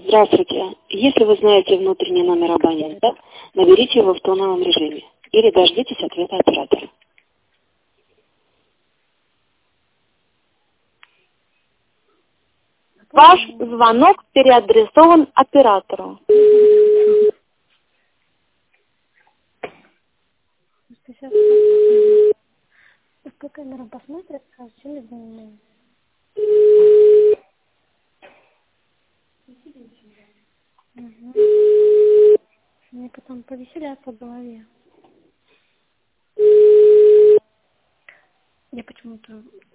Здравствуйте. Если вы знаете внутренний номер абонента, наберите его в тоновом режиме или дождитесь ответа оператора. Ваш звонок переадресован оператору. Сейчас по камерам посмотрят, скажут, чем я занимаюсь. Угу. Мне потом повеселятся в голове. Я почему-то